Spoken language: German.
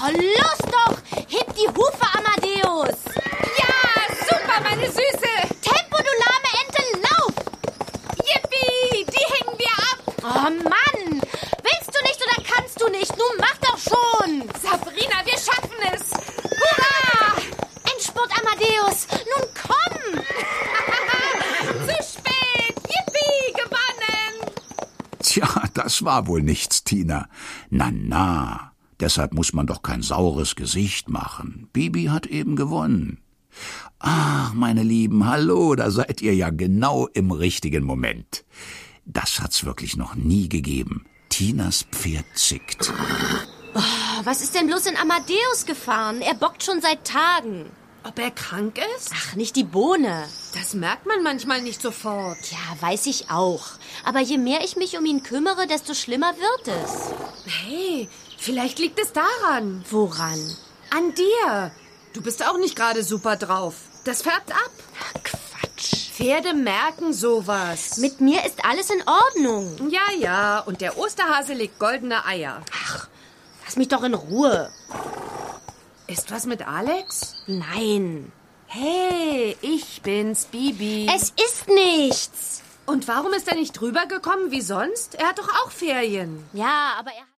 Oh, los doch! Heb die Hufe, Amadeus! Ja, super, meine Süße! Tempo, du lahme Ente, lauf! Yippie, die hängen wir ab! Oh Mann! Willst du nicht oder kannst du nicht? Nun mach doch schon! Sabrina, wir schaffen es! Hurra! Endspurt, Amadeus! Nun komm! Zu spät! Yippie, gewonnen! Tja, das war wohl nichts, Tina. Na, deshalb muss man doch kein saures Gesicht machen. Bibi hat eben gewonnen. Ach, meine Lieben, hallo, da seid ihr ja genau im richtigen Moment. Das hat's wirklich noch nie gegeben. Tinas Pferd zickt. Oh, was ist denn bloß in Amadeus gefahren? Er bockt schon seit Tagen. Ob er krank ist? Ach, nicht die Bohne. Das merkt man manchmal nicht sofort. Ja, weiß ich auch. Aber je mehr ich mich um ihn kümmere, desto schlimmer wird es. Hey, vielleicht liegt es daran. Woran? An dir. Du bist auch nicht gerade super drauf. Das färbt ab. Ach, Quatsch. Pferde merken sowas. Mit mir ist alles in Ordnung. Ja, und der Osterhase legt goldene Eier. Ach, lass mich doch in Ruhe. Ist was mit Alex? Nein. Hey, ich bin's, Bibi. Es ist nichts. Und warum ist er nicht drüber gekommen wie sonst? Er hat doch auch Ferien. Ja, aber er